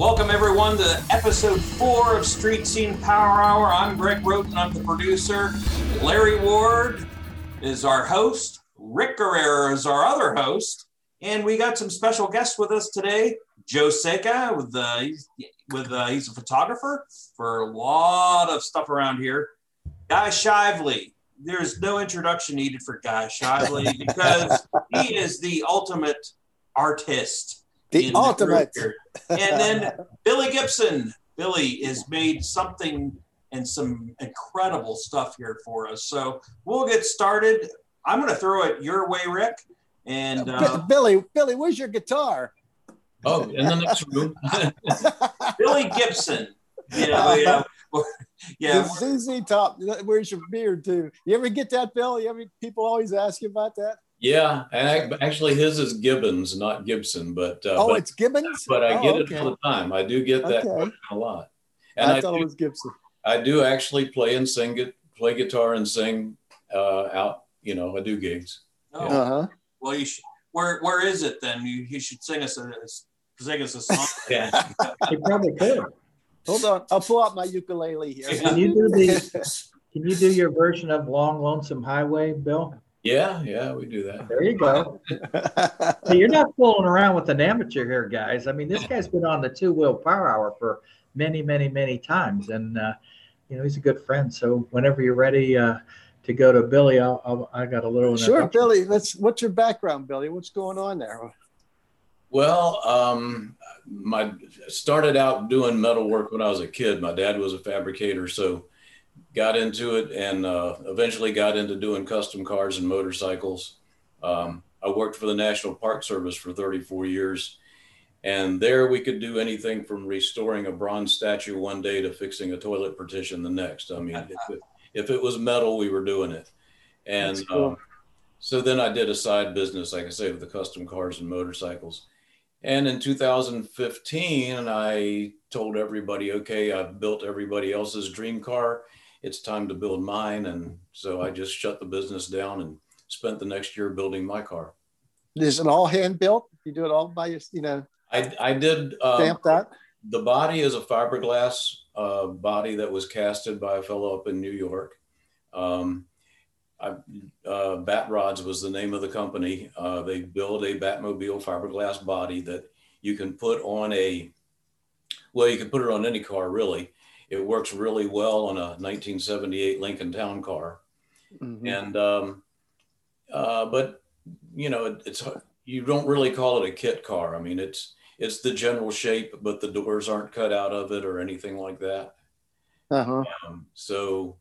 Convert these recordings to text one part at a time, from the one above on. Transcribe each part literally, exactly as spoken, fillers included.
Welcome everyone to episode four of Street Scene Power Hour. I'm Greg Roten, I'm the producer. Larry Ward is our host. Rick Guerrero is our other host. And we got some special guests with us today. Joe Seca, with uh, he's, with uh, he's a photographer for a lot of stuff around here. Guy Shively. There's no introduction needed for Guy Shively because he is the ultimate artist. The ultimate. The and then Billy Gibson. Billy has made something and some incredible stuff here for us. So we'll get started. I'm going to throw it your way, Rick. And uh, Billy, Billy, where's your guitar? Oh, in the next room. Billy Gibson. You know, yeah, yeah. The Z Z Top. Where's your beard too? You ever get that, Bill? You ever people always ask you about that? Yeah, and I, actually, his is Gibbons, not Gibson. But uh, oh, but, it's Gibbons. But I oh, get okay. it all the time. I do get that okay. question a lot. And I, I thought do, it was Gibson. I do actually play and sing it, play guitar and sing uh, out. You know, I do gigs. Oh, yeah. uh-huh. Well, you should. Where Where is it then? You you should sing us a sing us a song. Yeah, you probably could. Hold on, I'll pull out my ukulele here. Can you do the? Can you do your version of "Long Lonesome Highway," Bill? yeah, yeah. We do that. There you go. Hey, you're not fooling around with an amateur here, guys. I mean, this guy's been on the Two Wheel Power Hour for many, many, many times, and uh, you know he's a good friend. So whenever you're ready uh, to go to Billy, I'll, I'll, I got a little. Sure, Billy. Let's. What's your background, Billy? What's going on there? Well, um, my started out doing metal work when I was a kid. My dad was a fabricator, so got into it and uh, eventually got into doing custom cars and motorcycles. Um, I worked for the National Park Service for thirty-four years. And there we could do anything from restoring a bronze statue one day to fixing a toilet partition the next. I mean, if it, if it was metal, we were doing it. And cool. um, so then I did a side business, like I say, with the custom cars and motorcycles. And in two thousand fifteen, I told everybody, okay, I've built everybody else's dream car. It's time to build mine. And so I just shut the business down and spent the next year building my car. Is it all hand built? You do it all by your, you know, I, I did. Um, stamp that? The body is a fiberglass uh, body that was casted by a fellow up in New York. Um, I, uh, Bat Rods was the name of the company. Uh, they build a Batmobile fiberglass body that you can put on a, well, you can put it on any car, really. It works really well on a nineteen seventy-eight Lincoln Town Car. Mm-hmm. And, um, uh, but, you know, it, it's, you don't really call it a kit car. I mean, it's, it's the general shape, but the doors aren't cut out of it or anything like that. Uh-huh. Um, so,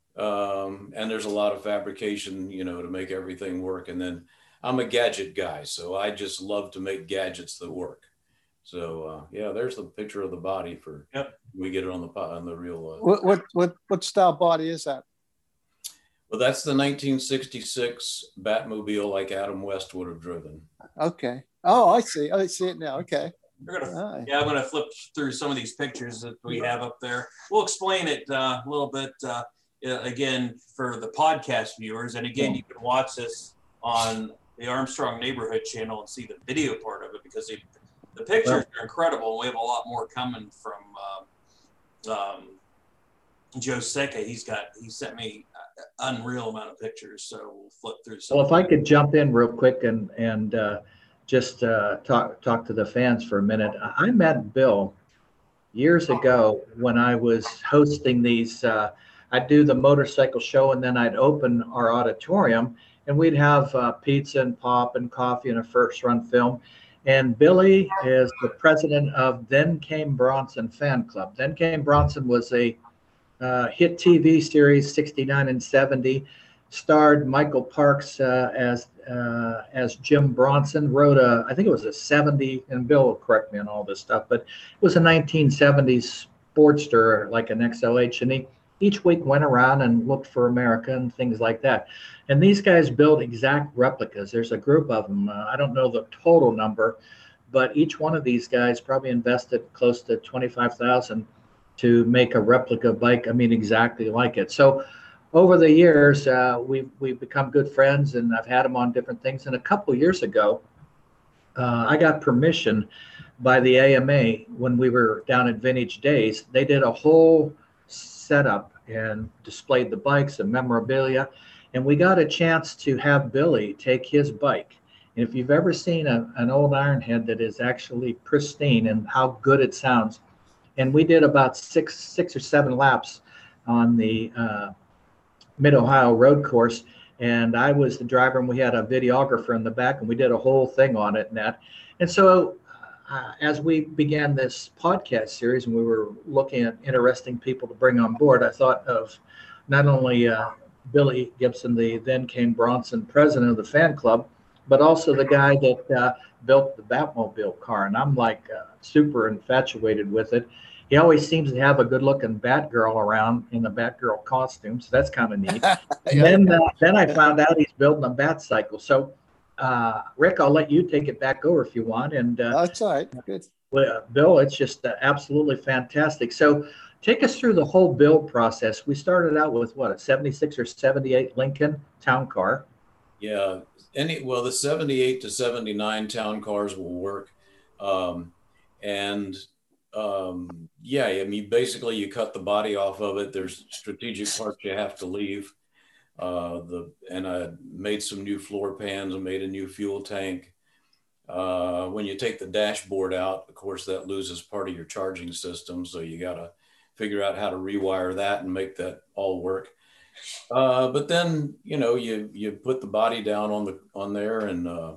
um, and there's a lot of fabrication, you know, to make everything work. And then I'm a gadget guy, so I just love to make gadgets that work. So, uh, yeah, there's the picture of the body for, yep. We get it on the on the real. Uh, what, what, what, what style body is that? Well, that's the nineteen sixty-six Batmobile like Adam West would have driven. Okay. Oh, I see. I see it now. Okay. We're gonna, right. Yeah, I'm going to flip through some of these pictures that we have up there. We'll explain it uh, a little bit uh, again for the podcast viewers. And again, you can watch this on the Armstrong Neighborhood channel and see the video part of it because it, the pictures well, are incredible. And we have a lot more coming from um, um, Joe Seca. He's got, he sent me an unreal amount of pictures. So we'll flip through some. Well, if I could jump in real quick and, and, uh, just uh, talk talk to the fans for a minute. I met Bill years ago when I was hosting these. Uh, I'd do the motorcycle show, and then I'd open our auditorium, and we'd have uh, pizza and pop and coffee and a first run film. And Billy is the president of Then Came Bronson Fan Club. Then Came Bronson was a uh, hit T V series, sixty-nine and seventy. Starred Michael Parks uh, as uh, as Jim Bronson. Wrote a, I think it was a seventy, and Bill will correct me on all this stuff, but it was a nineteen seventies Sportster, like an X L H, and he each week went around and looked for America and things like that. And these guys build exact replicas. There's a group of them. Uh, I don't know the total number, but each one of these guys probably invested close to twenty-five thousand to make a replica bike. I mean, exactly like it. So over the years, uh, we've we've become good friends, and I've had him on different things. And a couple of years ago, uh, I got permission by the A M A when we were down at Vintage Days. They did a whole setup and displayed the bikes and memorabilia. And we got a chance to have Billy take his bike. And if you've ever seen a, an old Ironhead that is actually pristine and how good it sounds, and we did about six, six or seven laps on the uh, Mid-Ohio road course. And I was the driver, and we had a videographer in the back, and we did a whole thing on it and that. And so uh, as we began this podcast series and we were looking at interesting people to bring on board, I thought of not only uh, Billy Gibson, the then Kane Bronson president of the fan club, but also the guy that uh, built the Batmobile car. And I'm like uh, super infatuated with it. He always seems to have a good-looking Batgirl around in the Batgirl costume, so that's kind of neat. yeah. Then, uh, then I found out he's building a bat cycle. So, uh, Rick, I'll let you take it back over if you want. And uh, That's all right. Good. well, Bill, it's just uh, absolutely fantastic. So, take us through the whole build process. We started out with what, a seventy-six or seventy-eight Lincoln town car. Yeah, any well, the seventy-eight to seventy-nine town cars will work, um, and um, yeah, I mean, basically, you cut the body off of it. There's strategic parts you have to leave. Uh, the and I made some new floor pans and made a new fuel tank. Uh, when you take the dashboard out, of course, that loses part of your charging system, so you got to figure out how to rewire that and make that all work. Uh, but then, you know, you you put the body down on the on there, and uh,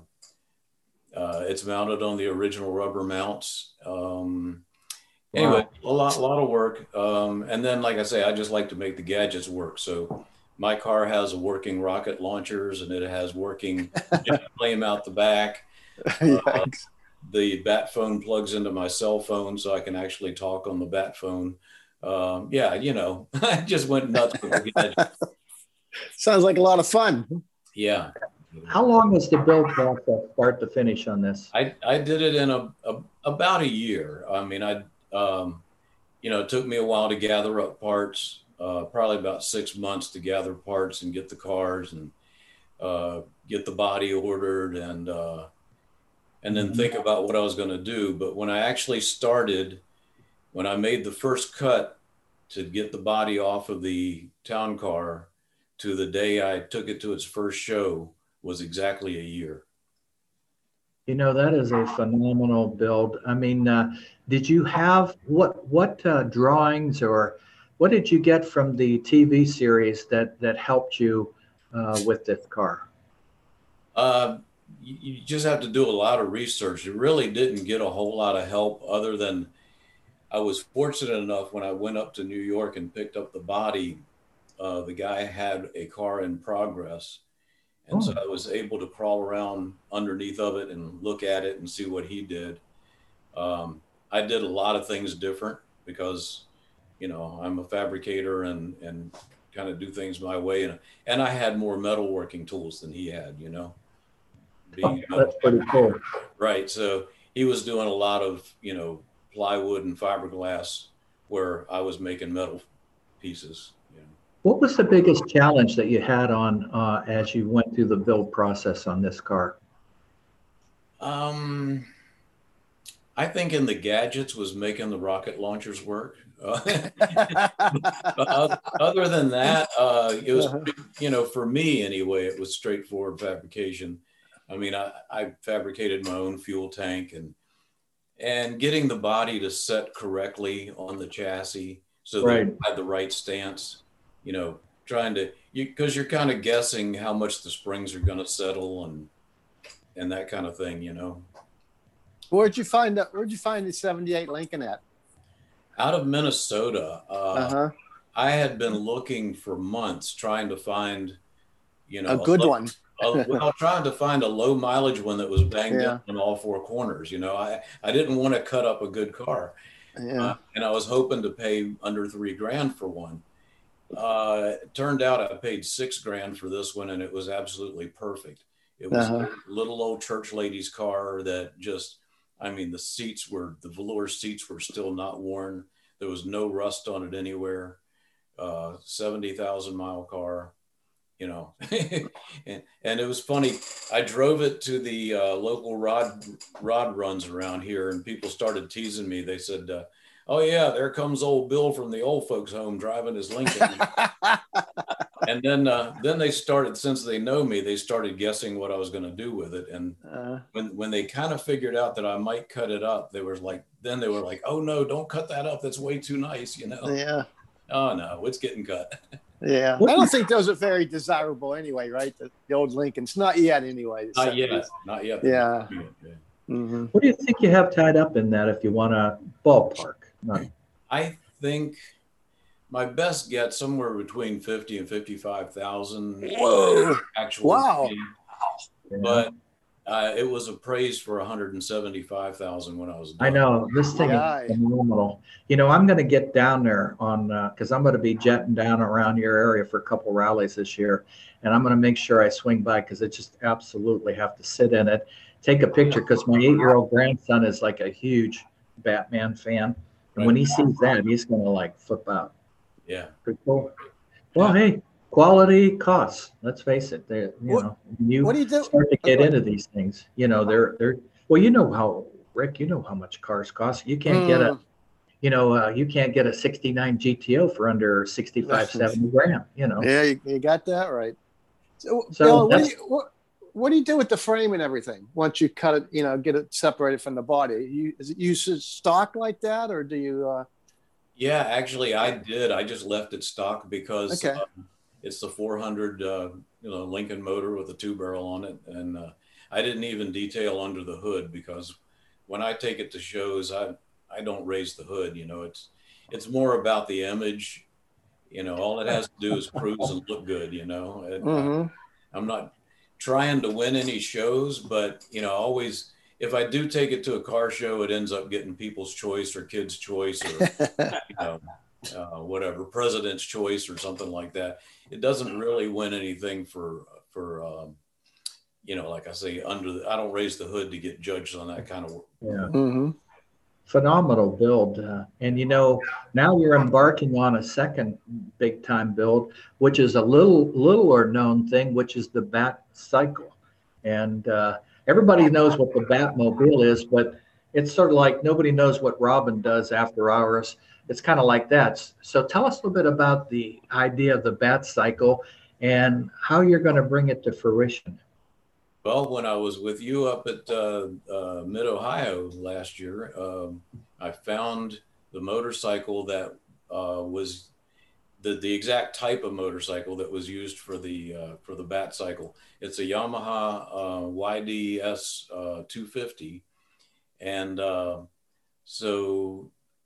uh, it's mounted on the original rubber mounts. Um, anyway, wow. a lot a lot of work. Um, and then, like I say, I just like to make the gadgets work. So my car has a working rocket launchers, and it has working jet flame out the back. Uh, the bat phone plugs into my cell phone, so I can actually talk on the bat phone. Um, yeah, you know, I just went nuts with the gadget. Sounds like a lot of fun. Yeah. How long was the build process, start to finish, on this? I, I did it in a, a about a year. I mean, I, um, you know, it took me a while to gather up parts, uh, probably about six months to gather parts and get the cars and uh, get the body ordered and uh, and then think about what I was going to do. But when I actually started, when I made the first cut to get the body off of the town car to the day I took it to its first show was exactly a year. You know, that is a phenomenal build. I mean, uh, did you have, what what uh, drawings or what did you get from the T V series that, that helped you uh, with this car? Uh, you, you just have to do a lot of research. You really didn't get a whole lot of help other than I was fortunate enough when I went up to New York and picked up the body, uh, the guy had a car in progress. And oh. so I was able to crawl around underneath of it and look at it and see what he did. Um, I did a lot of things different because, you know, I'm a fabricator and, and kind of do things my way. And, and I had more metalworking tools than he had, you know. Being oh, that's pretty cool. Right. So he was doing a lot of, you know, plywood and fiberglass where I was making metal pieces. You know. What was the biggest challenge that you had on uh, as you went through the build process on this car? Um, I think in the gadgets was making the rocket launchers work. Uh, other than that, uh, it was, you know, for me anyway, it was straightforward fabrication. I mean, I, I fabricated my own fuel tank and and getting the body to set correctly on the chassis so right. that it had the right stance, you know, trying to, you because you're kind of guessing how much the springs are going to settle and and that kind of thing, you know. Where'd you find that? Where'd you find the seventy-eight Lincoln at? Out of Minnesota. Uh, uh-huh. I had been looking for months trying to find, you know, a good a, one. a, well, trying to find a low mileage one that was banged yeah. up in all four corners. You know, I, I didn't want to cut up a good car. Yeah. Uh, and I was hoping to pay under three grand for one. Uh, it turned out I paid six grand for this one, and it was absolutely perfect. It was uh-huh. a little old church lady's car that just, I mean, the seats were, the velour seats were still not worn. There was no rust on it anywhere. Uh, seventy thousand mile car. you know. and, and it was funny. I drove it to the uh, local rod rod runs around here, and people started teasing me. They said, uh, "Oh yeah, there comes old Bill from the old folks' home driving his Lincoln." And then, uh, then they started, since they know me, they started guessing what I was going to do with it. And uh, when when they kind of figured out that I might cut it up, they were like, then they were like, "Oh no, don't cut that up. That's way too nice," you know. Yeah. Oh no, it's getting cut. Yeah. I don't think those are very desirable anyway, right? The, the old Lincolns, not yet anyway. Not yet. Not yet. Yeah. yeah. Mm-hmm. What do you think you have tied up in that if you want a ballpark? Not... I think my best get somewhere between fifty and fifty-five thousand. Whoa! Actual. Wow! Yeah. But uh, it was appraised for one hundred seventy-five thousand when I was done. I know this thing yeah. is phenomenal. You know, I'm going to get down there on because uh, I'm going to be jetting down around your area for a couple rallies this year, and I'm going to make sure I swing by because I just absolutely have to sit in it, take a picture because my eight-year-old grandson is like a huge Batman fan, and right. when he sees that, he's going to like flip out. Yeah. Pretty cool. Well, yeah. Hey, quality costs. Let's face it. They, you what, know, you, what do you do? start to get okay. into these things. You know, they're they're. Well, you know how Rick. You know how much cars cost. You can't mm. get a, you know, uh, you can't get a sixty-nine G T O for under sixty-five, seventy grand. You know. Yeah, you, you got that right. So, so Bill, what, do you, what, what do you do with the frame and everything once you cut it? You know, get it separated from the body. You is it used stock like that, or do you? Uh, Yeah, actually, I did. I just left it stock because okay. um, it's the four hundred, uh, you know, Lincoln motor with a two barrel on it, and uh, I didn't even detail under the hood because when I take it to shows, I I don't raise the hood. You know, it's it's more about the image. You know, all it has to do is cruise and look good. You know, and, mm-hmm. uh, I'm not trying to win any shows, but you know, always. If I do take it to a car show, it ends up getting People's Choice or Kids' Choice or you know, uh, whatever, President's Choice or something like that. It doesn't really win anything for for um, you know, like I say, under the, I don't raise the hood to get judged on that kind of work. Yeah. Mm-hmm. Phenomenal build, uh, and you know now you're embarking on a second big time build, which is a little littler known thing, which is the Bat Cycle, and. Uh, Everybody knows what the Batmobile is, but it's sort of like nobody knows what Robin does after hours. It's kind of like that. So tell us a little bit about the idea of the Bat Cycle and how you're going to bring it to fruition. Well, when I was with you up at uh, uh, Mid-Ohio last year, um, I found the motorcycle that uh, was the, the exact type of motorcycle that was used for the uh, for the Bat Cycle. It's a Yamaha uh, Y D S uh, two fifty, and uh, so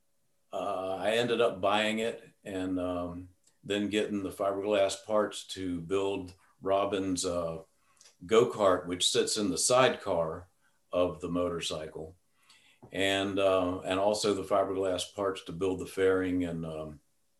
uh, I ended up buying it and um, then getting the fiberglass parts to build Robin's uh, go-kart, which sits in the sidecar of the motorcycle, and uh, and also the fiberglass parts to build the fairing and um,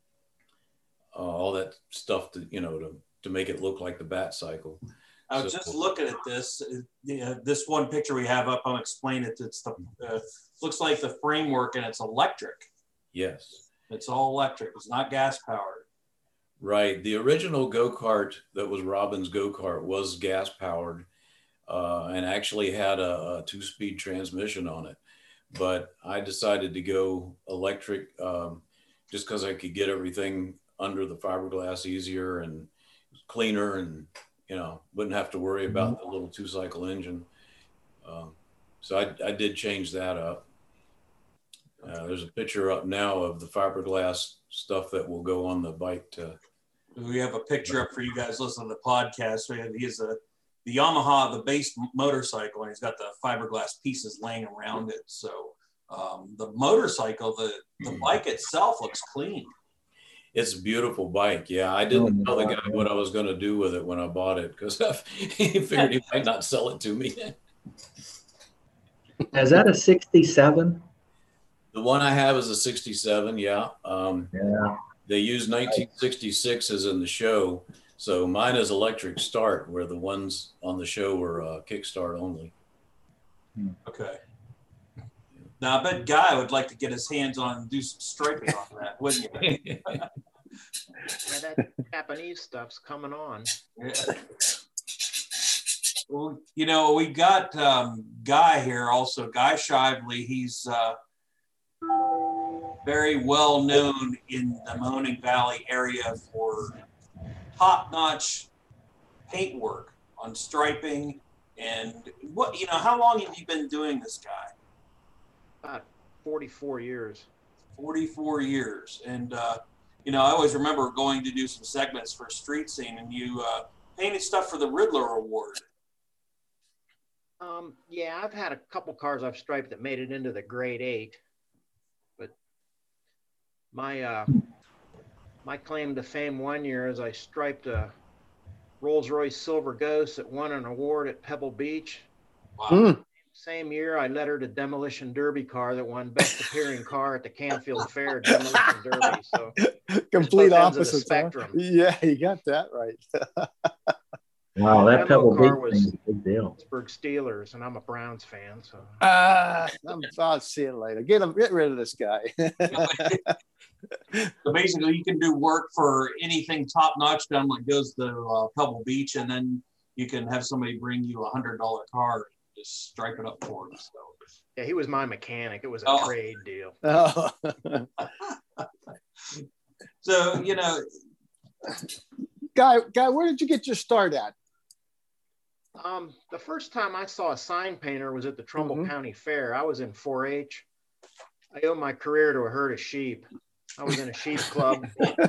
uh, all that stuff to you know to to make it look like the Bat Cycle. I was so, just looking at this. Uh, this one picture we have up, I'll explain it. It's the uh, looks like the framework, and it's electric. Yes, it's all electric. It's not gas powered. Right. The original go-kart that was Robin's go-kart was gas powered, uh, and actually had a, a two-speed transmission on it. But I decided to go electric um, just because I could get everything under the fiberglass easier and cleaner, and you know, wouldn't have to worry about the little two cycle engine. Um, so I, I did change that up. Uh, there's a picture up now of the fiberglass stuff that will go on the bike. To, we have a picture up for you guys listening to the podcast. We have, he has a, the Yamaha, the base motorcycle, and he's got the fiberglass pieces laying around it. So um, the motorcycle, the, the bike itself looks clean. It's a beautiful bike. Yeah, I didn't tell the guy what I was going to do with it when I bought it because he figured he might not sell it to me. Is that a sixty-seven? The one I have is a sixty-seven. Yeah. Um, yeah. They use nineteen sixty-sixes in the show, so mine is electric start, where the ones on the show were uh, kickstart only. Okay. Now, I bet Guy would like to get his hands on and do some striping on that, wouldn't you? Yeah, that Japanese stuff's coming on. Yeah. Well, you know, we got um, Guy here also, Guy Shively. He's uh, very well known in the Mahoning Valley area for top-notch paint work on striping. And what, you know, how long have you been doing this, Guy? About forty-four years. forty-four years. And, uh, you know, I always remember going to do some segments for Street Scene, and you uh, painted stuff for the Riddler Award. Um, yeah, I've had a couple cars I've striped that made it into the grade eight, but my uh, my claim to fame one year is I striped a Rolls-Royce Silver Ghost that won an award at Pebble Beach. Wow. Mm. Same year, I lettered a Demolition Derby car that won Best Appearing Car at the Canfield Fair Demolition Derby. So Complete both ends of the opposite spectrum. Yeah, you got that right. Wow, that Demo Pebble car Beach was- thing is a big deal. Pittsburgh Steelers, and I'm a Browns fan, so Ah, I'm, I'll see you later. Get him, get rid of this guy. So basically, you can do work for anything top-notch done, like goes to uh, Pebble Beach, and then you can have somebody bring you a hundred dollar car and just stripe it up for them. So. yeah, he was my mechanic. It was a Oh. trade deal. Oh. So you know, guy, guy, where did you get your start at? Um, the first time I saw a sign painter was at the Trumbull Mhm. County Fair. I was in four H. I owe my career to a herd of sheep. I was in a sheep club.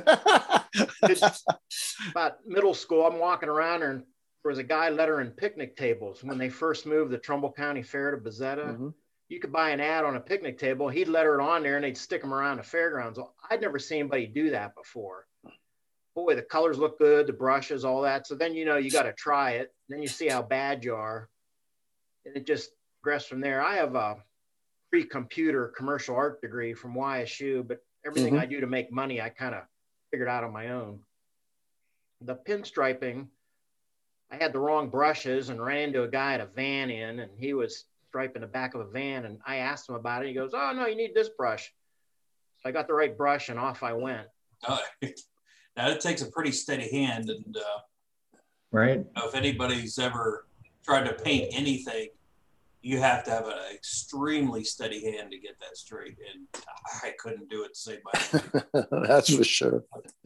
About middle school, I'm walking around and there was a guy lettering picnic tables. When they first moved the Trumbull County Fair to Bezetta, Mhm. you could buy an ad on a picnic table. He'd letter it on there and they'd stick them around the fairgrounds. Well, I'd never seen anybody do that before. Boy, the colors look good, the brushes, all that. So then, you know, you got to try it. Then you see how bad you are. And it just progressed from there. I have a pre-computer commercial art degree from Y S U, but everything Mhm. I do to make money, I kind of figured out on my own. The pinstriping, I had the wrong brushes and ran into a guy at a van inn, and he was striping the back of a van. And I asked him about it. He goes, "Oh, no, you need this brush." So I got the right brush and off I went. uh, now it takes a pretty steady hand, and uh, Right? you know, if anybody's ever tried to paint anything, you have to have an extremely steady hand to get that straight, and I couldn't do it to save my life. That's for sure.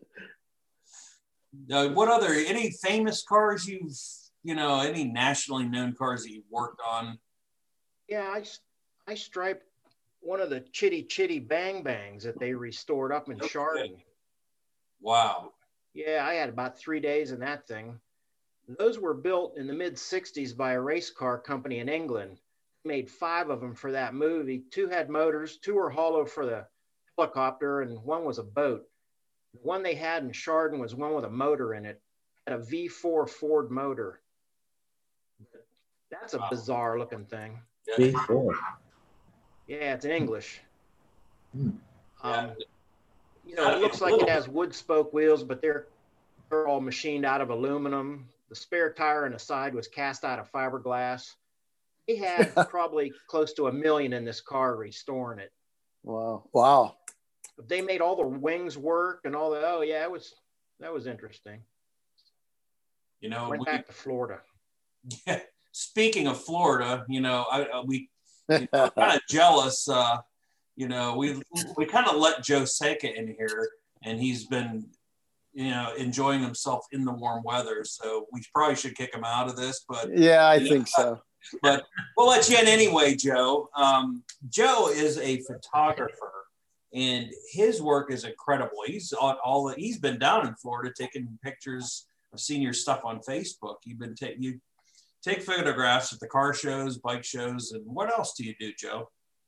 Uh, what other, any famous cars you've, you know, any nationally known cars that you've worked on? Yeah, I, s- I striped one of the Chitty Chitty Bang Bangs that they restored up in Okay. Chardon. Wow. Yeah, I had about three days in that thing. Those were built in the mid sixties by a race car company in England. Made five of them for that movie. Two had motors, two were hollow for the helicopter, and one was a boat. The one they had in Chardon was one with a motor in it. Had a V four Ford motor. That's a Wow. bizarre looking thing. B four. Yeah, it's in English. Hmm. Um, you know, it looks like it has wood spoke wheels, but they're they're all machined out of aluminum. The spare tire on the side was cast out of fiberglass. He had probably close to a million in this car restoring it. Wow. Wow. But they made all the wings work and all the, oh yeah, it was, that was interesting. You know, Went we, back to Florida. speaking of Florida, you know, I, I, we you know, kind of jealous. Uh, you know, we we kind of let Joe Seca in here, and he's been, you know, enjoying himself in the warm weather. So we probably should kick him out of this, but Yeah, I Yeah. think so. but we'll let you in anyway, Joe. Um, Joe is a photographer, and his work is incredible. He's on all the, he's been down in Florida taking pictures. I've seen your stuff on Facebook. You've been ta- you take photographs at the car shows, bike shows, and what else do you do, Joe?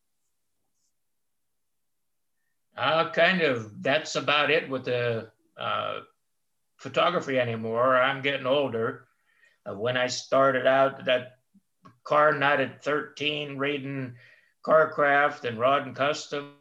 Uh, kind of, that's about it with the uh, photography anymore. I'm getting older. Uh, when I started out, that car night at thirteen, reading Carcraft and Rod and Custom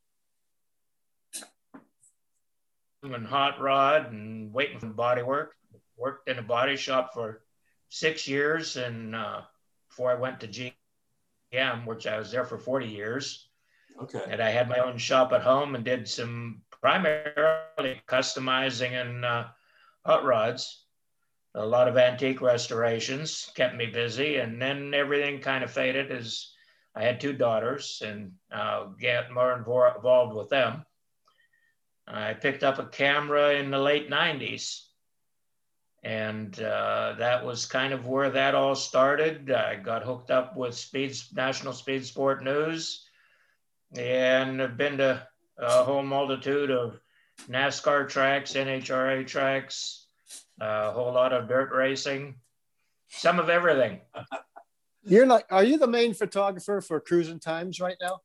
and Hot Rod and waiting for body work. Worked in a body shop for six years and uh, before I went to G M, which I was there for forty years. Okay. And I had my own shop at home and did some primarily customizing and uh, hot rods. A lot of antique restorations kept me busy, and then everything kind of faded as I had two daughters and uh, get more involved with them. I picked up a camera in the late nineties, and uh, that was kind of where that all started. I got hooked up with Speed, National Speed Sport News, and I've been to a whole multitude of NASCAR tracks, N H R A tracks, a whole lot of dirt racing, some of everything. You're not, are you the main photographer for Cruising Times right now?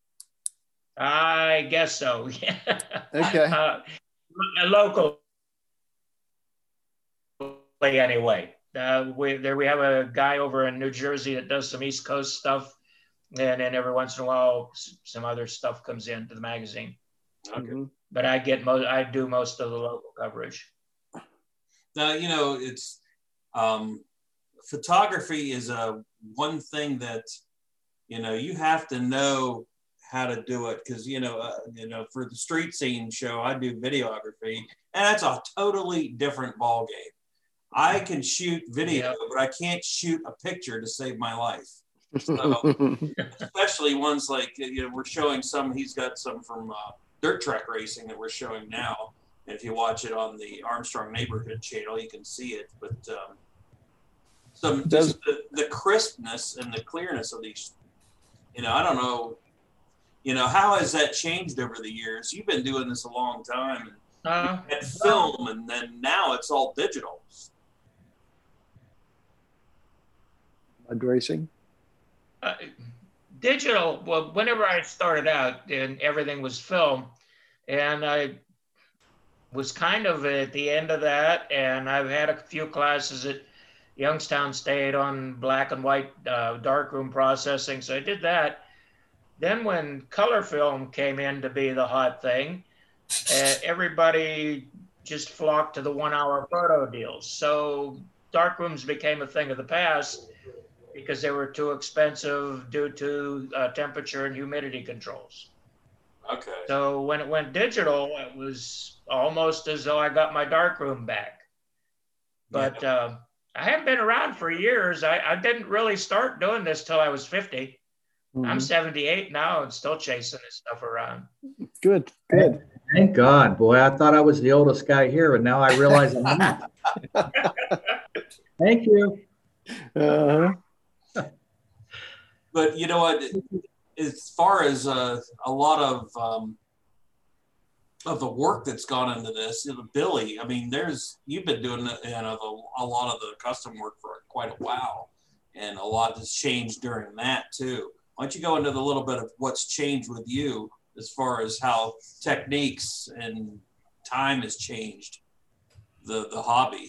I guess so. Yeah. Okay. Uh, local, anyway. Uh, we there we have a guy over in New Jersey that does some East Coast stuff, and then every once in a while some other stuff comes into the magazine. Okay. Mm-hmm. But I get most. I do most of the local coverage. Now, you know, it's um, photography is a one thing that, you know, you have to know how to do it, because, you know, uh, you know, for the Street Scene show, I do videography, and that's a totally different ball game. I can shoot video, yep. but I can't shoot a picture to save my life. So, especially ones like, you know, we're showing some. He's got some from uh, dirt track racing that we're showing now. And if you watch it on the Armstrong Neighborhood channel, you can see it. But um, some Does, just the, the crispness and the clearness of these, you know, I don't know, you know, how has that changed over the years? You've been doing this a long time, and uh, you had film, and then now it's all digital. Mud racing? Uh, digital, well, whenever I started out, and everything was film, and I was kind of at the end of that, and I've had a few classes at Youngstown State on black and white uh, darkroom processing, so I did that. Then when color film came in to be the hot thing, uh, everybody just flocked to the one-hour photo deals. So darkrooms became a thing of the past because they were too expensive due to uh, temperature and humidity controls. Okay. So when it went digital, it was almost as though I got my darkroom back. But yeah. uh, I haven't been around for years. I, I didn't really start doing this till I was fifty. Mm-hmm. I'm seventy-eight now and still chasing this stuff around. Good, good. Thank God, boy. I thought I was the oldest guy here, and now I realize I'm not. Thank you. Uh-huh. But you know what? As far as uh, a lot of um, of the work that's gone into this, you know, Billy, I mean, there's you've been doing you know the, a lot of the custom work for quite a while, and a lot has changed during that too. Why don't you go into the little bit of what's changed with you as far as how techniques and time has changed the the hobby?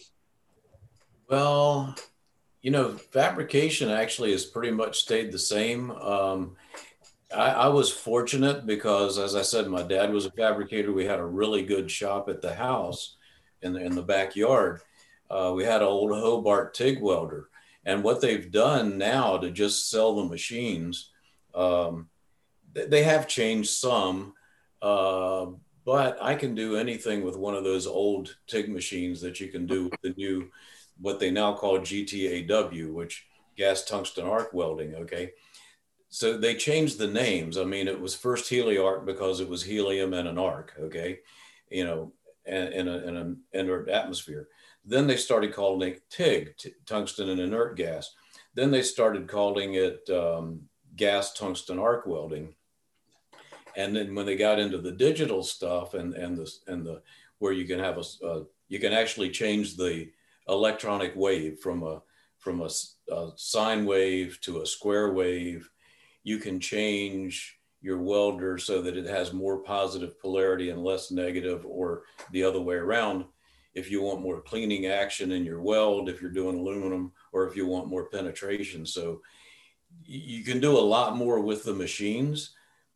Well, you know, fabrication actually has pretty much stayed the same. Um, I, I was fortunate because, as I said, my dad was a fabricator. We had a really good shop at the house in the, in the backyard. Uh, we had an old Hobart TIG welder. And what they've done now to just sell the machines, um, they have changed some, uh, but I can do anything with one of those old TIG machines that you can do with the new, what they now call G T A W, which gas tungsten arc welding. Okay. So they changed the names. I mean, it was first HeliArc because it was helium and an arc. Okay. You know, and in an inert atmosphere. Then they started calling it TIG, t- tungsten and inert gas. Then they started calling it um, gas tungsten arc welding. And then when they got into the digital stuff and and the and the where you can have a uh, you can actually change the electronic wave from a from a, a sine wave to a square wave. You can change your welder so that it has more positive polarity and less negative, or the other way around. If you want more cleaning action in your weld, if you're doing aluminum, or if you want more penetration. So you can do a lot more with the machines,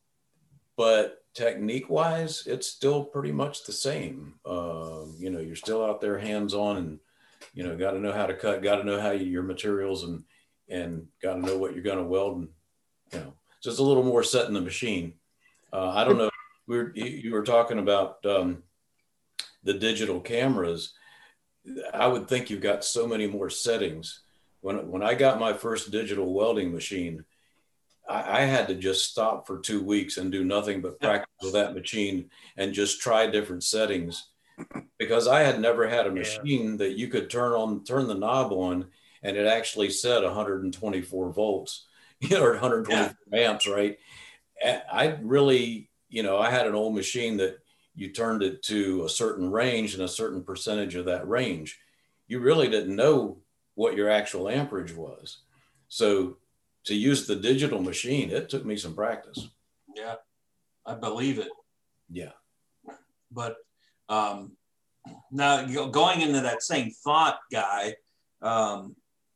but technique wise, it's still pretty much the same. Uh, you know, you're still out there hands-on and, you know, got to know how to cut, got to know how you, your materials and, and got to know what you're going to weld. And, you know, just a little more set in the machine. Uh, I don't know. we're, you were talking about um, the digital cameras. I would think you've got so many more settings. When, when I got my first digital welding machine, I, I had to just stop for two weeks and do nothing but practice with that machine and just try different settings, because I had never had a machine yeah. that you could turn on, turn the knob on, and it actually said one hundred twenty-four volts, you know, or one hundred twenty-four yeah. amps, right? I really, you know, I had an old machine that you turned it to a certain range and a certain percentage of that range. You really didn't know what your actual amperage was. So to use the digital machine, it took me some practice. Yeah, I believe it. Yeah. But um, now going into that same thought, Guy, um,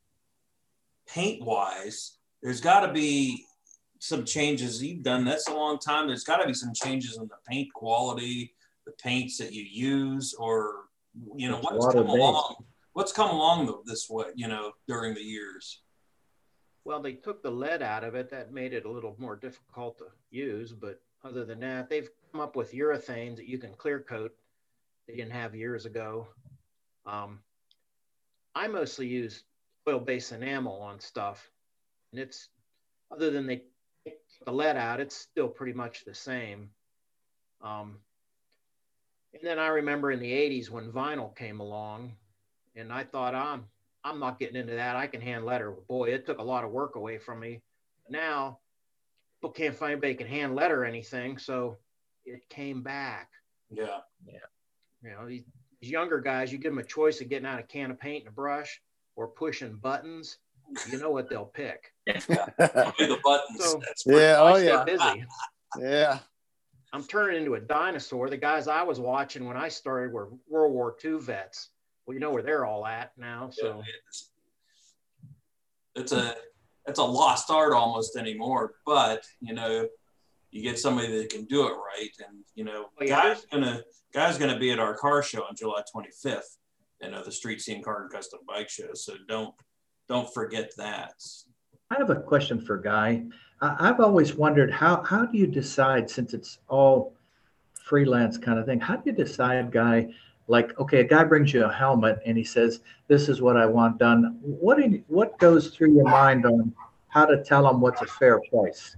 paint-wise, there's got to be some changes. You've done this a long time. There's got to be some changes in the paint quality, the paints that you use, or, you know, what's come along, what's come along this way, you know, during the years. Well, they took the lead out of it. That made it a little more difficult to use. But other than that, they've come up with urethanes that you can clear coat. They didn't have years ago. Um, I mostly use oil-based enamel on stuff. And it's, other than they take the lead out, it's still pretty much the same. Um, and then I remember in the eighties when vinyl came along, and I thought, I'm, I'm not getting into that. I can hand letter. Boy, it took a lot of work away from me. Now, people can't find anybody who can hand letter anything, so it came back. Yeah. Yeah. You know, these, these younger guys, you give them a choice of getting out a can of paint and a brush or pushing buttons, you know what they'll pick. The buttons. So, yeah, oh yeah. Busy. Yeah. I'm turning into a dinosaur. The guys I was watching when I started were World War Two vets. Well, you know where they're all at now. So yeah, it's, it's a it's a lost art almost anymore. But you know, you get somebody that can do it right, and you know, oh, yeah. guys gonna guys gonna be at our car show on July twenty-fifth. You know, the Street Scene Car and Custom Bike Show. So don't don't forget that. I have a question for Guy. I've always wondered how how do you decide, since it's all freelance kind of thing, how do you decide, Guy? Like, okay, a guy brings you a helmet and he says, this is what I want done. What do you, what goes through your mind on how to tell him what's a fair price?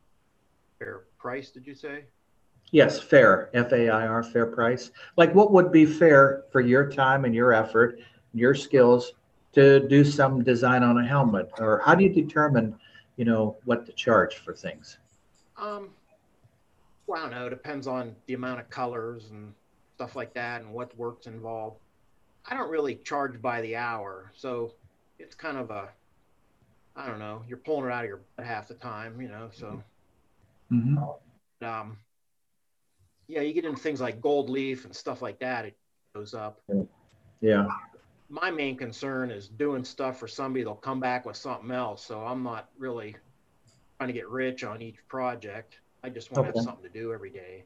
Fair price, did you say? Yes, fair, F A I R, fair price. Like, what would be fair for your time and your effort, your skills to do some design on a helmet? Or how do you determine, you know, what to charge for things? Um, well, I don't know. It depends on the amount of colors and stuff like that and what work's involved. I don't really charge by the hour. So it's kind of a, I don't know, you're pulling it out of your butt half the time, you know, so. Mm-hmm. Um, yeah, you get into things like gold leaf and stuff like that, it goes up. Yeah. My main concern is doing stuff for somebody that'll come back with something else. So I'm not really trying to get rich on each project. I just want to okay. have something to do every day.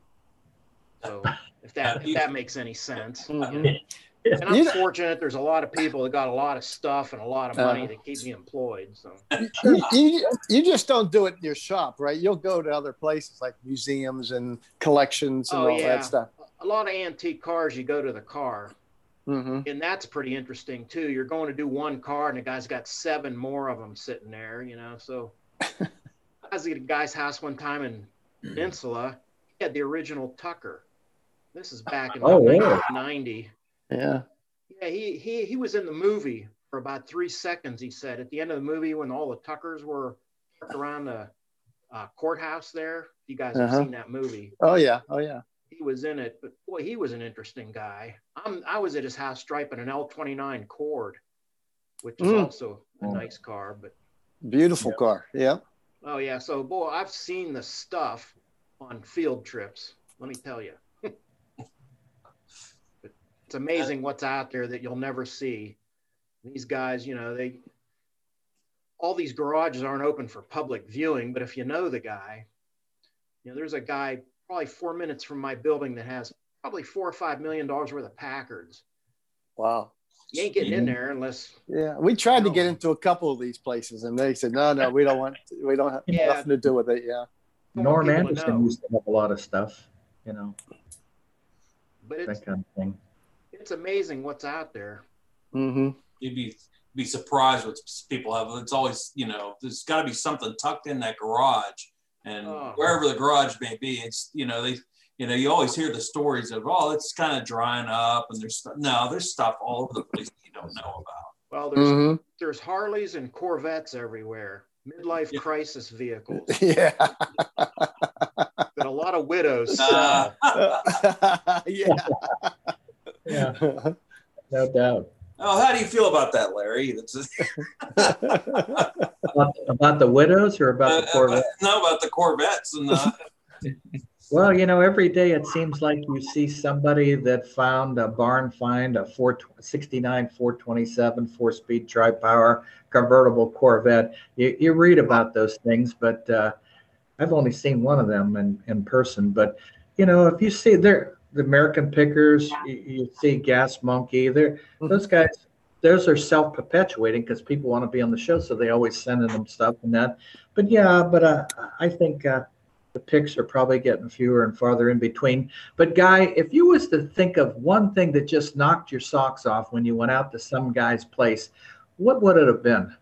So if that if that makes any sense. Mm-hmm. You know? And I'm fortunate there's a lot of people that got a lot of stuff and a lot of money uh, that keep me employed. So you, you, you just don't do it in your shop, right? You'll go to other places like museums and collections and oh, all yeah. that stuff. A lot of antique cars, you go to the car. Mm-hmm. And that's pretty interesting too. You're going to do one car and the guy's got seven more of them sitting there, you know. So I was at a guy's house one time in Peninsula. He had the original Tucker. This is back in oh, nineteen ninety. Yeah. Yeah, he he he was in the movie for about three seconds, he said. At the end of the movie, when all the Tuckers were around the uh, courthouse there. You guys have uh-huh. seen that movie. Oh, yeah. Oh, yeah. He was in it, but boy, he was an interesting guy. I'm, I was at his house striping an L twenty-nine Cord, which is mm. also a nice car. But beautiful yeah. car. Yeah. Oh, yeah. So, boy, I've seen the stuff on field trips. Let me tell you. It's amazing what's out there that you'll never see. These guys, you know, they all these garages aren't open for public viewing, but if you know the guy, you know, there's a guy probably four minutes from my building that has probably four or five million dollars worth of Packards. Wow. You ain't getting in there unless. Yeah, we tried you know. to get into a couple of these places, and they said, "No, no, we don't want, we don't have yeah. nothing to do with it." Yeah. Norm Anderson used to have a lot of stuff. you know, But it's that kind of thing. it's amazing what's out there. Mm-hmm. You'd be be surprised what people have. It's always, you know, there's got to be something tucked in that garage, and Oh. wherever the garage may be, it's, you know, they, you know, you always hear the stories of, oh, it's kind of drying up, and there's stuff. No, there's stuff all over the place you don't know about. Well, there's Mm-hmm. there's Harleys and Corvettes everywhere, midlife Yeah. crisis vehicles Yeah. that a lot of widows Uh, sell. Yeah. Yeah, no doubt. oh, how do you feel about that, Larry? That's just, About, about the widows or about the uh, Corvette? no, about the Corvettes and uh, Well, you know, every day it seems like you see somebody that found a barn find, a four sixty-nine, four twenty-seven, four-speed tri-power convertible Corvette. You, you read about those things, but uh, I've only seen one of them in, in person. But, you know, if you see there, the American Pickers, you, you see Gas Monkey, they're, those guys, those are self-perpetuating because people want to be on the show, so they always sending them stuff and that. But, yeah, but uh, I think uh, the picks are probably getting fewer and farther in between. But Guy, if you was to think of one thing that just knocked your socks off when you went out to some guy's place, what would it have been?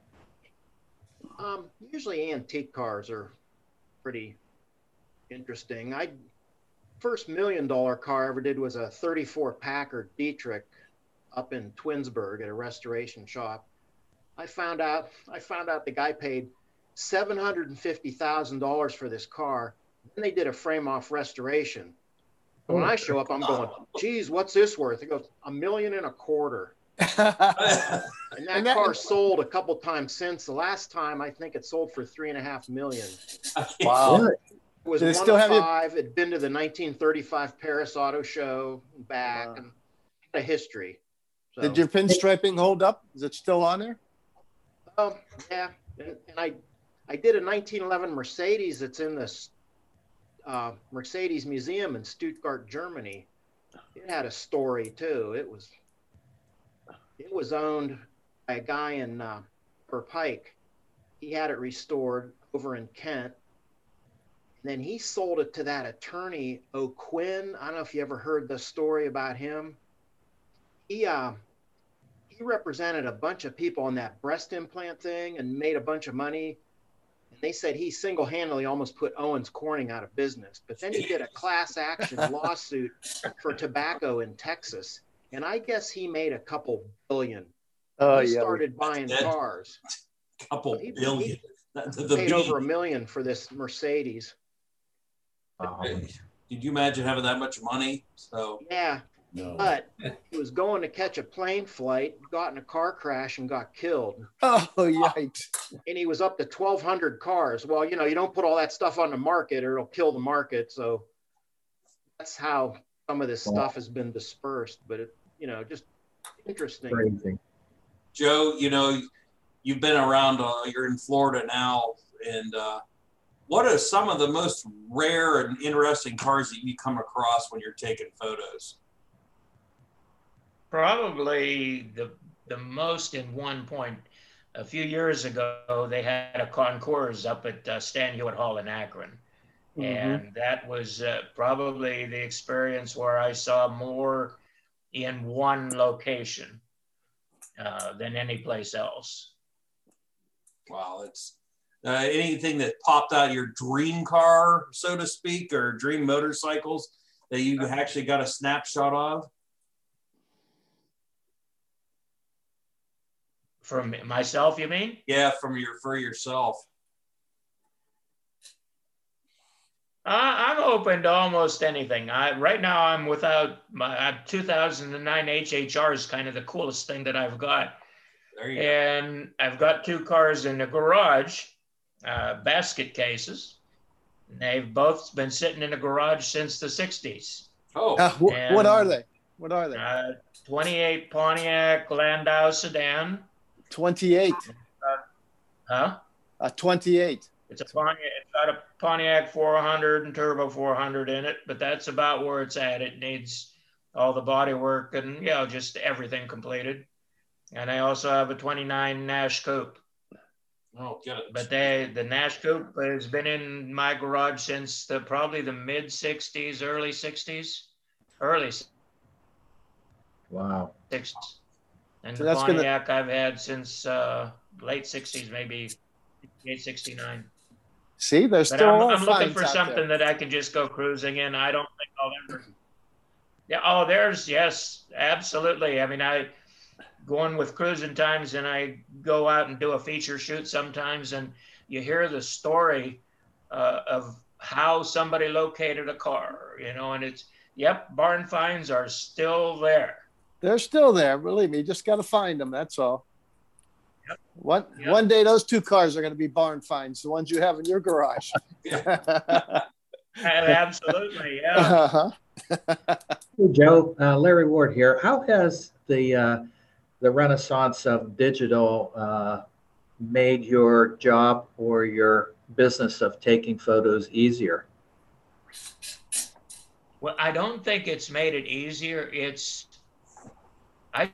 Um, usually antique cars are pretty interesting. I first million dollar car I ever did was a thirty-four Packard Dietrich up in Twinsburg at a restoration shop. I found out I found out the guy paid seven hundred fifty thousand dollars for this car. Then they did a frame off restoration. When I show up, I'm going, geez, what's this worth? He goes, a million and a quarter. And that, And that- car sold a couple times since. The last time, I think it sold for three and a half million. Wow. Really? It was Do they one still of have you- five. It'd been to the nineteen thirty-five Paris Auto Show and back, Wow. and had a history. So, Did your pinstriping hold up? Is it still on there? um, yeah, and, and I, I did a nineteen eleven Mercedes that's in this uh, Mercedes Museum in Stuttgart, Germany. It had a story too. It was, it was owned by a guy in uh, Per Pike. He had it restored over in Kent. And then he sold it to that attorney, O'Quinn. I don't know if you ever heard the story about him. He uh, he represented a bunch of people on that breast implant thing and made a bunch of money. And they said he single-handedly almost put Owens Corning out of business. But then he did a class action lawsuit for tobacco in Texas. And I guess he made a couple billion. Oh, he yeah. started buying That's dead. cars. couple He- billion. he The, the Paid beat. over a million for this Mercedes. Um, Could you imagine having that much money? So Yeah, No. but he was going to catch a plane flight, got in a car crash, and got killed. Oh, yikes. And he was up to twelve hundred cars. Well, you know, you don't put all that stuff on the market or it'll kill the market. So that's how some of this Wow. stuff has been dispersed. But, it, you know, just interesting. crazy. Joe, you know, you've been around, uh, you're in Florida now, and uh, what are some of the most rare and interesting cars that you come across when you're taking photos? Probably the the most in one point. A few years ago, they had a concours up at uh, Stan Hewitt Hall in Akron. Mhm. And that was uh, probably the experience where I saw more in one location uh, than any place else. Wow, it's uh, anything that popped out your dream car, so to speak, or dream motorcycles that you actually got a snapshot of? From myself, you mean? Yeah, from your for yourself. Uh, I'm open to almost anything. I right now I'm without my I have two thousand nine H H R is kind of the coolest thing that I've got, There you go. and I've got two cars in the garage, uh, basket cases. They've both been sitting in the garage since the sixties. Oh, Uh, wh- And- what are they? What are they? Uh, twenty-eight Pontiac Landau sedan. twenty-eight. Huh? Uh, twenty-eight. It's a Pontiac. It's got a Pontiac four hundred and turbo four hundred in it, but that's about where it's at. It needs all the body work and, you know, just everything completed. And I also have a twenty-nine Nash Coupe. Oh, get it. But they, the Nash Coupe has been in my garage since the, probably the mid sixties, early sixties, early Wow. sixties. And So the that's gonna- Pontiac I've had since uh, late sixties, maybe sixty-eight, sixty-nine. See, there's But still a I'm, lot I'm of looking finds for out something there. that I can just go cruising in. I don't think I'll ever. Yeah. Oh, there's, yes, absolutely. I mean, I going with cruising times, and I go out and do a feature shoot sometimes, and you hear the story uh, of how somebody located a car, you know, and it's, yep, barn finds are still there. They're still there. Believe me, you just got to find them. That's all. Yep. One Yep. one day, those two cars are going to be barn finds, the ones you have in your garage. Absolutely, yeah. Uh-huh. Hey, Joe, uh, Larry Ward here. How has the uh, the renaissance of digital uh, made your job or your business of taking photos easier? Well, I don't think it's made it easier. It's, I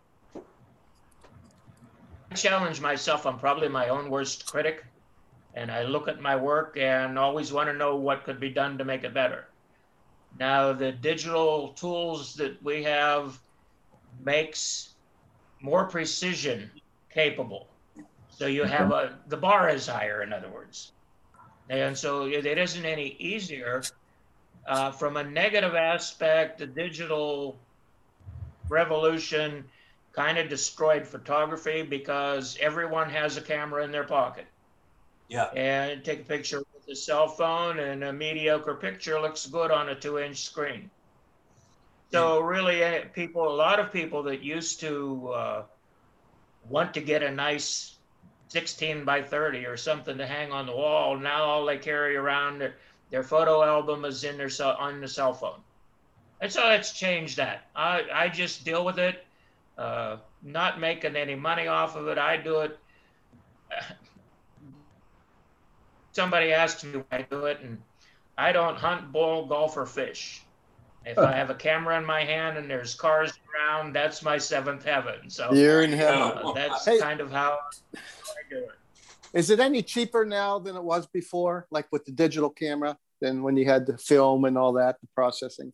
challenge myself. I'm probably my own worst critic. And I look at my work and always want to know what could be done to make it better. Now, the digital tools that we have makes more precision capable. So you have a, the bar is higher, in other words. And so it isn't any easier. Uh, from a negative aspect, the digital revolution kind of destroyed photography because everyone has a camera in their pocket. Yeah. And take a picture with a cell phone, and a mediocre picture looks good on a two-inch screen. So really, eh, people, a lot of people that used to uh, want to get a nice sixteen by thirty or something to hang on the wall, now all they carry around, their, their photo album is in their cell, on the cell phone. And so it's changed that. I, I just deal with it, uh, not making any money off of it. I do it. Somebody asks me why I do it, and I don't hunt, bowl, golf, or fish. If I have a camera in my hand and there's cars around, that's my seventh heaven. So You're in uh, heaven. that's Hey. kind of how I do it. Is it any cheaper now than it was before, like with the digital camera, than when you had the film and all that, the processing?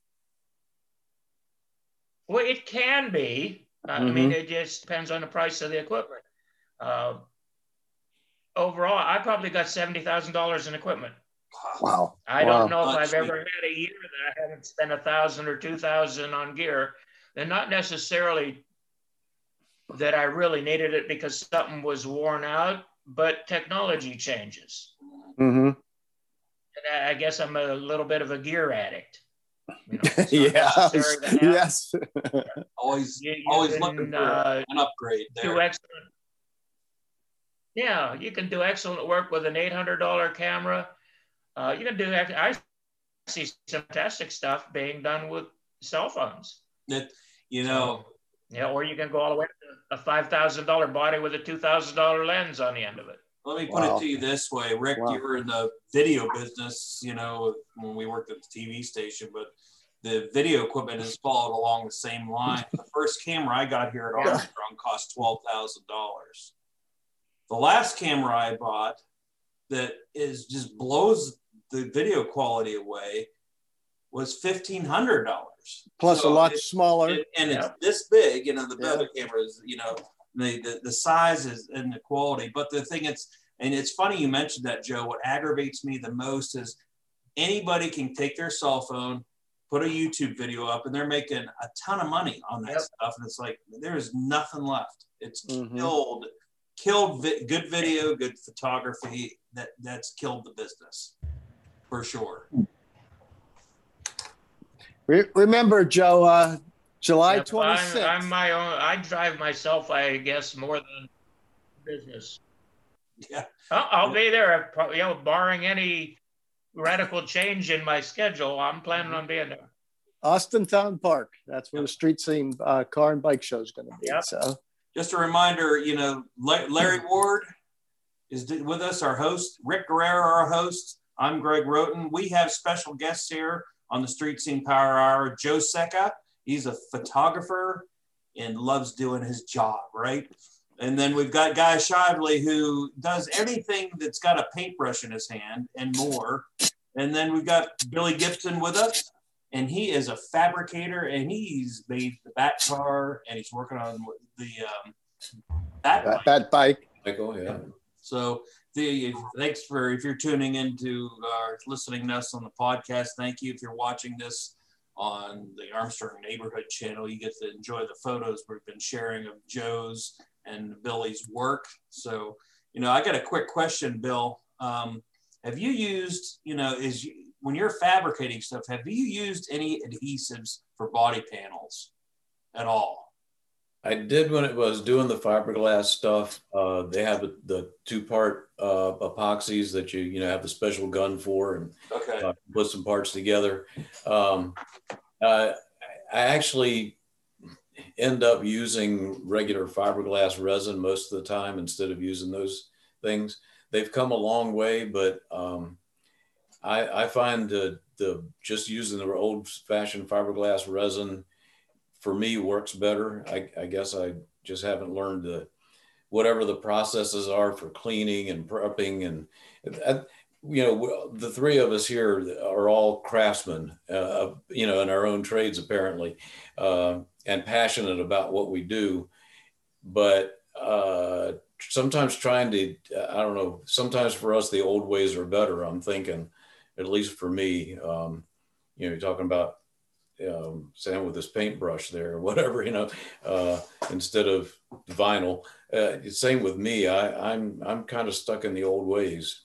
Well, it can be. Uh, I mean, it just depends on the price of the equipment. Uh, overall, I probably got seventy thousand dollars in equipment. Wow. I Wow. don't know if Not I've cheap. ever had a year that I haven't spent a thousand or two thousand on gear. And not necessarily that I really needed it because something was worn out, but technology changes. Mm-hmm. And I, I guess I'm a little bit of a gear addict. You know, it's not Yes. necessary to have. Yes. Always, You, you always can, looking for uh, an upgrade there. do excellent. Yeah, you can do excellent work with an eight hundred dollar camera. Uh, you can do. I see some fantastic stuff being done with cell phones. That, you know, Yeah, or you can go all the way to a five thousand dollar body with a two thousand dollar lens on the end of it. let me put Wow. it to you this way, Rick. Wow. You were in the video business, you know, when we worked at the T V station, but the video equipment has followed along the same line. The first camera I got here at Armstrong cost twelve thousand dollars. The last camera I bought that is just blows the video quality away was fifteen hundred dollars. Plus So a lot it- smaller. it- and Yeah. it's this big, you know, the Yeah. other cameras, you know, the, the the size is and the quality. But the thing it's and it's funny you mentioned that, Joe. What aggravates me the most is anybody can take their cell phone, put a YouTube video up, and they're making a ton of money on that Yep. stuff. And it's like there's nothing left. It's Mhm. killed, killed vi- good video, good photography. That that's killed the business for sure. Re- remember, Joe, uh, July Yeah, well, I'm, twenty-sixth. I'm my own. I drive myself, I guess, more than business. Yeah. I'll, I'll be there, if, you know, barring any radical change in my schedule. I'm planning on being there. Austin Town Park. That's where the street scene uh, car and bike show is going to be. Yep. So Just a reminder, you know, La- Larry Ward is d- with us, our host. Rick Guerrero, our host. I'm Greg Roten. We have special guests here on the Street Scene Power Hour. Joe Secca, he's a photographer and loves doing his job, right? And then we've got Guy Shively, who does anything that's got a paintbrush in his hand and more. And then we've got Billy Gibson with us, and he is a fabricator, and he's made the Bat car, and he's working on the um, Bat, Bat, Bat bike. Michael, yeah. So the thanks for if you're tuning into or listening to us on the podcast. Thank you. If you're watching this on the Armstrong Neighborhood channel, you get to enjoy the photos we've been sharing of Joe's and Billy's work. So, you know, I got a quick question, Bill. Um, have you used, you know, is you, when you're fabricating stuff, have you used any adhesives for body panels at all? I did when it was doing the fiberglass stuff. Uh, they have the two-part uh, epoxies that you you know have the special gun for, and okay. uh, put some parts together. Um, uh, I actually end up using regular fiberglass resin most of the time instead of using those things. They've come a long way, but um, I, I find the the just using the old-fashioned fiberglass resin for me works better. I, I guess I just haven't learned the whatever the processes are for cleaning and prepping, and uh, you know the three of us here are all craftsmen, uh, you know, in our own trades apparently, uh, and passionate about what we do. But uh, sometimes trying to, I don't know, sometimes for us the old ways are better. I'm thinking, at least for me, um, you know, you're talking about. Um, Sam with this paintbrush there or whatever, you know, uh, instead of vinyl. Uh, same with me. I, I'm I'm kind of stuck in the old ways.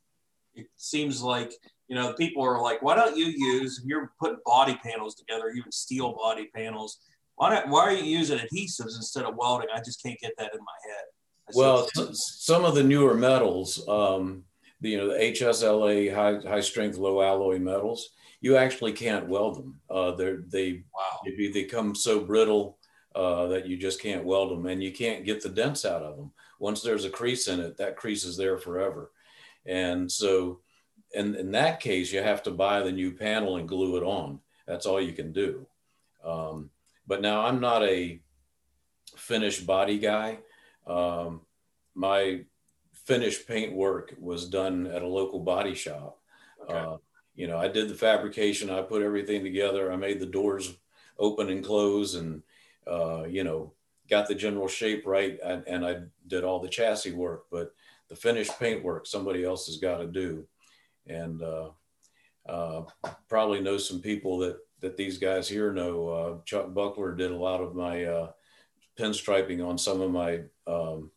It seems like, you know, people are like, why don't you use, if you're putting body panels together, even steel body panels, why don't, why are you using adhesives instead of welding? I just can't get that in my head. I Well, said, some of the newer metals, um, the, you know, the H S L A, high high strength, low alloy metals, you actually can't weld them. Uh, they're, they wow. they become so brittle uh, that you just can't weld them, and you can't get the dents out of them. Once there's a crease in it, that crease is there forever. And so in, in that case, you have to buy the new panel and glue it on. That's all you can do. Um, but now I'm not a finished body guy. Um, my finished paint work was done at a local body shop. Okay. Uh, You know, I did the fabrication, I put everything together, I made the doors open and close, and, uh, you know, got the general shape right, and, and I did all the chassis work, but the finished paint work, somebody else has got to do. And uh, uh, probably know some people that, that these guys here know. Uh, Chuck Buckler did a lot of my uh, pinstriping on some of my, um,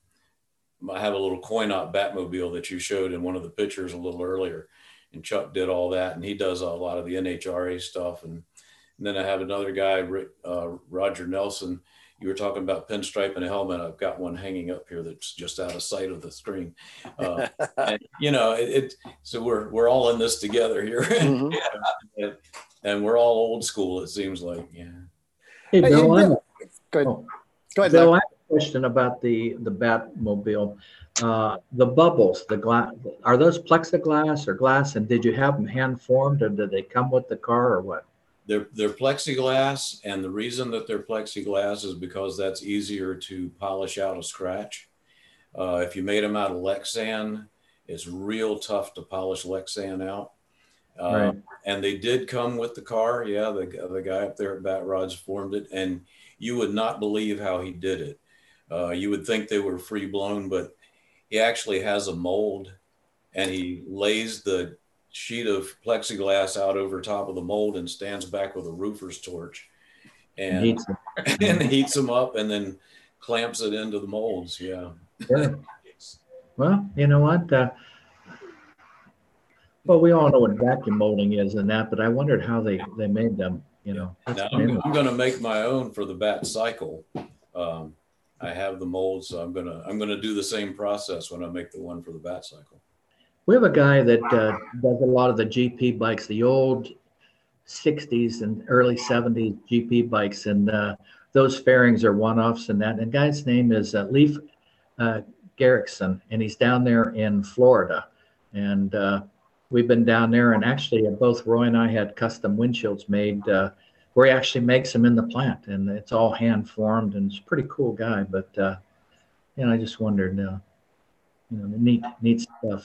I have a little coin-op Batmobile that you showed in one of the pictures a little earlier. And Chuck did all that, and he does a lot of the N H R A stuff. And, and then I have another guy, Rick, uh, Roger Nelson. You were talking about pinstriping a helmet. I've got one hanging up here that's just out of sight of the screen. Uh, and, you know, it, it. So we're we're all in this together here, Mm-hmm. and, and we're all old school. It seems like, yeah. Hey, Hey, Bill, hey, I'm- Bill. Go ahead. oh, Go ahead. Bill, Doug. I have a question about the the Batmobile. Uh, the bubbles, the glass, are those plexiglass or glass? And did you have them hand formed, or did they come with the car, or what? They're, they're plexiglass, and the reason that they're plexiglass is because that's easier to polish out a scratch. Uh, if you made them out of Lexan, it's real tough to polish Lexan out. Uh, Right. And they did come with the car. Yeah, the, the guy up there at Bat Rods formed it, and you would not believe how he did it. Uh, you would think they were free blown, but he actually has a mold, and he lays the sheet of plexiglass out over top of the mold and stands back with a roofer's torch and, Needs them. and heats them up and then clamps it into the molds. Yeah. Sure. Well, you know what? Uh, well, we all know what vacuum molding is and that, but I wondered how they, they made them, you know. Now, I'm, I'm going to make my own for the Bat Cycle. Um, I have the molds, so I'm gonna I'm gonna do the same process when I make the one for the Bat Cycle. We have a guy that uh, does a lot of the G P bikes, the old sixties and early seventies G P bikes, and uh, those fairings are one-offs and that. And the guy's name is uh, Leif uh, Garrickson, and he's down there in Florida. And uh, we've been down there, and actually uh, both Roy and I had custom windshields made uh, where he actually makes them in the plant, and it's all hand formed, and it's a pretty cool guy. But uh, and I just wondered, uh, you know, the neat, neat stuff.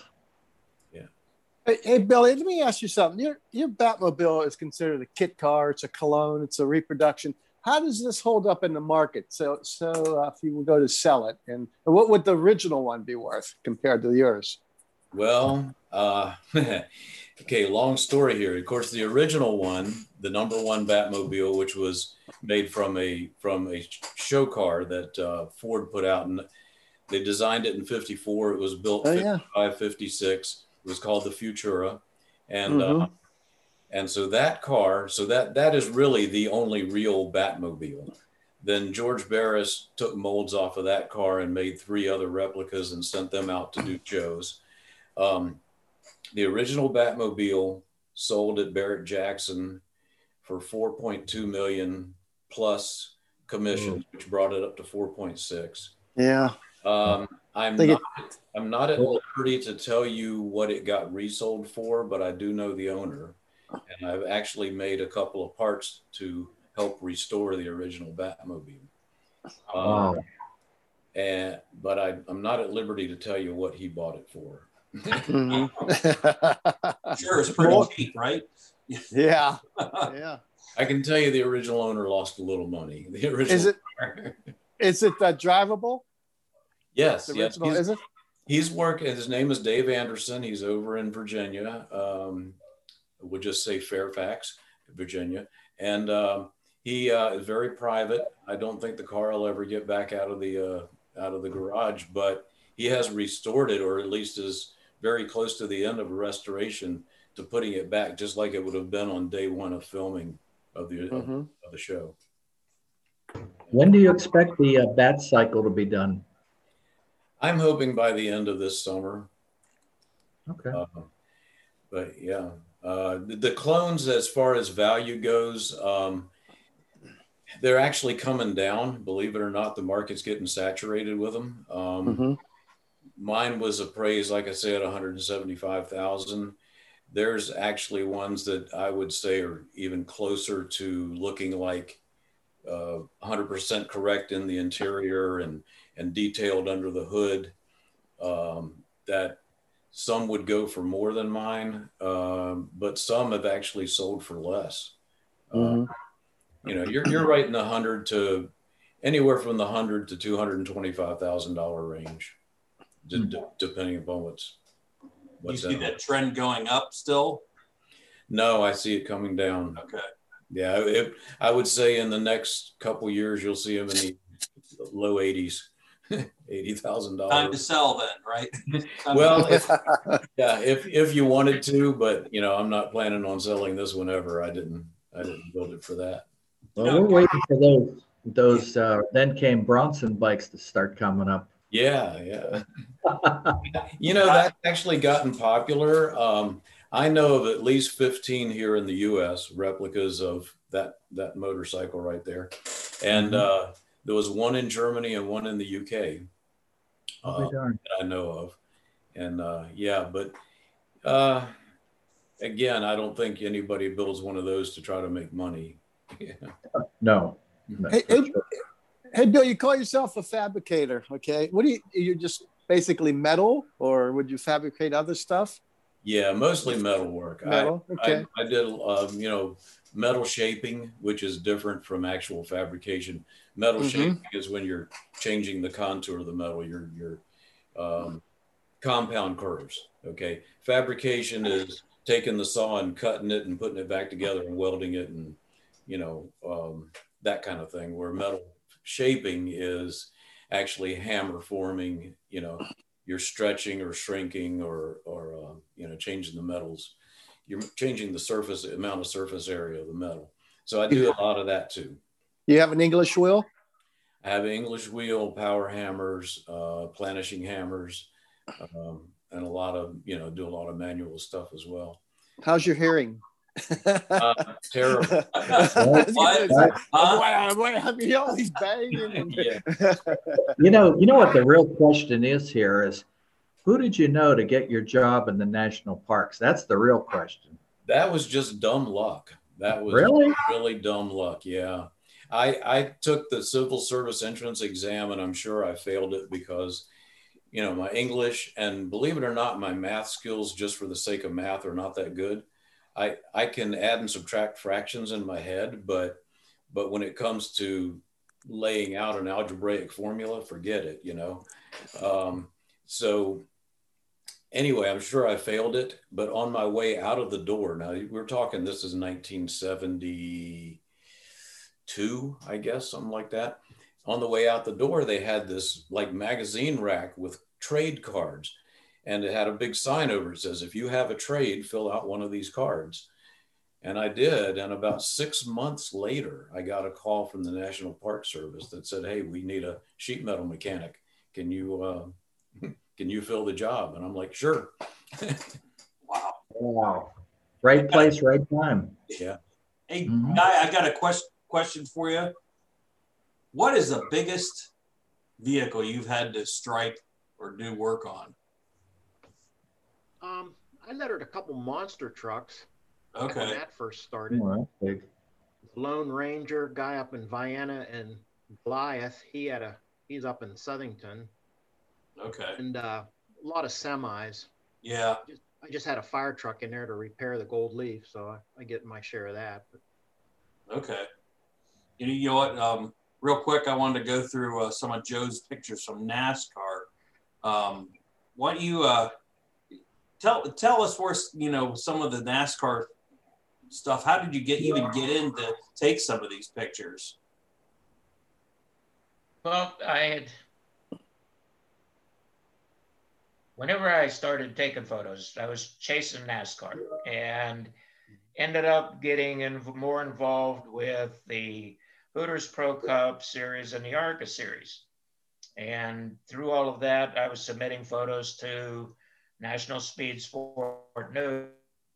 Hey, hey, Billy, let me ask you something. Your your Batmobile is considered a kit car. It's a cologne. It's a reproduction. How does this hold up in the market? So, so uh, if you would go to sell it, and what would the original one be worth compared to yours? Well, uh, okay, long story here. Of course, the original one, the number one Batmobile, which was made from a from a show car that uh, Ford put out, and they designed it in fifty-four. It was built Oh, yeah. fifty-five, fifty-six. It was called the Futura, and Mhm. uh, and so that car, so that that is really the only real Batmobile. Then George Barris took molds off of that car and made three other replicas and sent them out to do shows. Um, the original Batmobile sold at Barrett Jackson for four point two million plus commissions, Mm. which brought it up to four point six. Yeah. Um, I'm Think not, it- I'm not at liberty to tell you what it got resold for, but I do know the owner, and I've actually made a couple of parts to help restore the original Batmobile. Wow. Um, and but I, I'm not at liberty to tell you what he bought it for. Mhm. Sure, it's pretty Well- cheap, right? Yeah. Yeah. I can tell you the original owner lost a little money. The original Is it owner. is it uh, drivable? Yes, The yes. original, He's, is it? he's working. His name is Dave Anderson. He's over in Virginia. Um, we'll just say Fairfax, Virginia, and um, he uh, is very private. I don't think the car will ever get back out of the uh, out of the garage, but he has restored it, or at least is very close to the end of a restoration to putting it back, just like it would have been on day one of filming of the of, Mhm. of the show. When do you expect the uh, bat cycle to be done? I'm hoping by the end of this summer. Okay. Uh, but yeah, uh, the, the clones, as far as value goes, um, they're actually coming down. Believe it or not, the market's getting saturated with them. Um, Mhm. Mine was appraised, like I said, one hundred seventy-five thousand. There's actually ones that I would say are even closer to looking like uh, one hundred percent correct in the interior and and detailed under the hood. Um, that some would go for more than mine, um, but some have actually sold for less. Mhm. Uh, you know, you're you're right in the hundred to anywhere from the hundred to two hundred and twenty-five thousand dollar range, d- d- depending upon what's You what's see in that it. trend going up still? No, I see it coming down. Okay. Yeah, it, I would say in the next couple years you'll see them in the low eighties, eighty thousand Time to dollars. sell then, right? Time Well, to- if, yeah, if if you wanted to, but you know, I'm not planning on selling this one ever. I didn't I didn't build it for that. Well, we're waiting for those those uh, then came Bronson bikes to start coming up. Yeah, yeah. You know, that's actually gotten popular. Um, I know of at least fifteen here in the U S replicas of that that motorcycle right there, and uh, there was one in Germany and one in the U K Oh, uh, darn. that I know of, and uh, yeah, but uh, again, I don't think anybody builds one of those to try to make money. No. no, Hey, for hey, sure. hey, Bill, you call yourself a fabricator, okay? What do you? You're just basically metal, or would you fabricate other stuff? Yeah, mostly metal work. I- Metal, okay. I, I did, um, you know, metal shaping, which is different from actual fabrication. Metal Mhm. shaping is when you're changing the contour of the metal, your your um, compound curves. Okay, fabrication is taking the saw and cutting it and putting it back together and welding it and you know um, that kind of thing. Where metal shaping is actually hammer forming. You know, you're stretching or shrinking or or uh, you know changing the metals. You're changing the surface amount of surface area of the metal. So I do a lot of that too. You have an English wheel? I have English wheel, power hammers, uh, planishing hammers, um, and a lot of you know do a lot of manual stuff as well. How's your hearing? Uh, terrible. What? Huh? Why, why have you all these banging? and- Yeah. You know, you know what the real question is here is, who did you know to get your job in the national parks? That's the real question. That was just dumb luck. That was Really? really dumb luck. Yeah. I, I took the civil service entrance exam, and I'm sure I failed it because, you know, my English and, believe it or not, my math skills, just for the sake of math, are not that good. I, I can add and subtract fractions in my head, but but when it comes to laying out an algebraic formula, forget it, you know. Um, so anyway, I'm sure I failed it, but on my way out of the door, now we're talking, this is nineteen seventy-two, I guess, something like that. On the way out the door, they had this like magazine rack with trade cards. And it had a big sign over it that says, if you have a trade, fill out one of these cards. And I did. And about six months later, I got a call from the National Park Service that said, hey, we need a sheet metal mechanic. Can you, uh, can you fill the job? And I'm like, sure. Wow. Wow. Right place, right time. Yeah. Hey, Mhm. Guy, I got a question question for you. What is the biggest vehicle you've had to strike or do work on? Um, I lettered a couple monster trucks back Okay. when that first started. Oh, that's big. Lone Ranger guy up in Vienna, and Goliath, he had a he's up in Southington, Okay. and uh, a lot of semis. Yeah. Just, I just had a fire truck in there to repair the gold leaf, so I, I get my share of that. But Okay. You know, you know what? Um, real quick, I wanted to go through uh, some of Joe's pictures from NASCAR. Um, why don't you uh, tell tell us where, you know, some of the NASCAR stuff? How did you get even get in to take some of these pictures? Well, I had, whenever I started taking photos, I was chasing NASCAR and ended up getting in, more involved with the Hooters Pro Cup Series and the ARCA Series. And through all of that, I was submitting photos to National Speed Sport News,